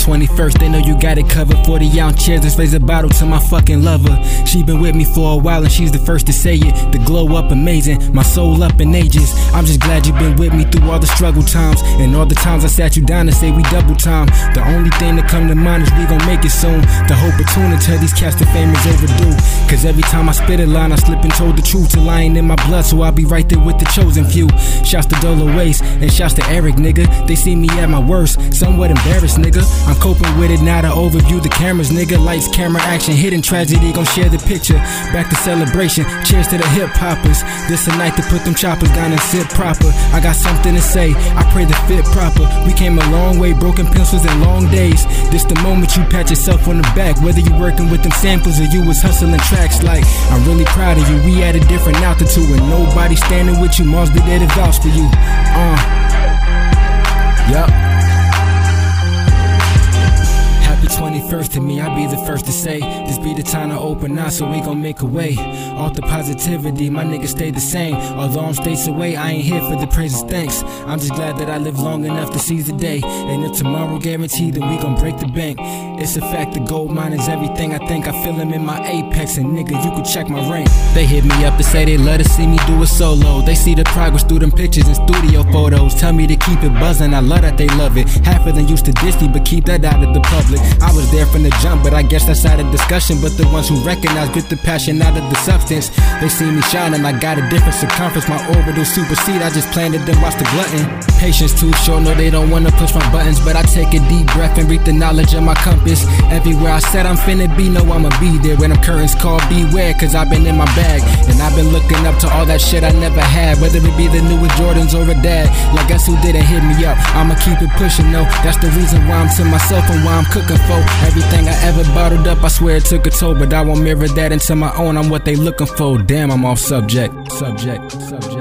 21st, they know you got it covered. 40-ounce chairs, let's raise a bottle to my fucking lover. She been with me for a while and she's the first to say it. The glow up amazing, my soul up in ages. I'm just glad you've been with me through all the struggle times, and all the times I sat you down to say we double time. The only thing that come to mind is we gon' make it soon. The hope of tune until these cats the fame is overdue. Cause every time I spit a line I slip and told the truth. To lying in my blood, so I'll be right there with the chosen few. Shouts to Dolo Waste and shouts to Eric, nigga. They see me at my worst, somewhat embarrassed, nigga. I'm coping with it now to overview the cameras, nigga. Lights, camera, action, hidden tragedy, gon' share the picture. Back to celebration, cheers to the hip hoppers. This a night to put them choppers down and sit proper. I got something to say, I pray the fit proper. We came a long way, broken pencils and long days. This the moment you pat yourself on the back, whether you working with them samples or you was hustling tracks. Like, I'm really proud of you, we at a different altitude, and nobody standing with you, Mars be there to vouch for you. Yup. Happy 21st to me, I'll be the first to say this be the time to open now, so we gon' make a way. Off the positivity, my niggas stay the same. Although I'm states away, I ain't here for the praises, thanks. I'm just glad that I lived long enough to seize the day. And if tomorrow guaranteed, then we gon' break the bank. It's a fact, the gold mine is everything. I think I feel him in my apex, and nigga, you can check my rank. They hit me up to say they love to see me do it solo. They see the progress through them pictures and studio photos. Tell me to keep it buzzing, I love that they love it. Half of them used to diss me, but keep that out of the public. I was there from the jump, but I guess that's out of discussion. But the ones who recognize get the passion out of the substance. They see me shining, I got a different circumference. My orbital supersede, I just planted them, watch the glutton. Patience too short, no they don't wanna push my buttons, but I take a deep breath and reap the knowledge of my compass. Everywhere I said I'm finna be, know I'ma be there. When them curtains call, beware, cause I've been in my bag. And I've been looking up to all that shit I never had, whether it be the newest Jordans or a dad. Like, guess who didn't hit me up? I'ma keep it pushing, no. That's the reason why I'm to myself and why I'm cooking for. Everything I ever bottled up, I swear it took a toll, but I won't mirror that into my own. I'm what they looking for. Damn, I'm off subject.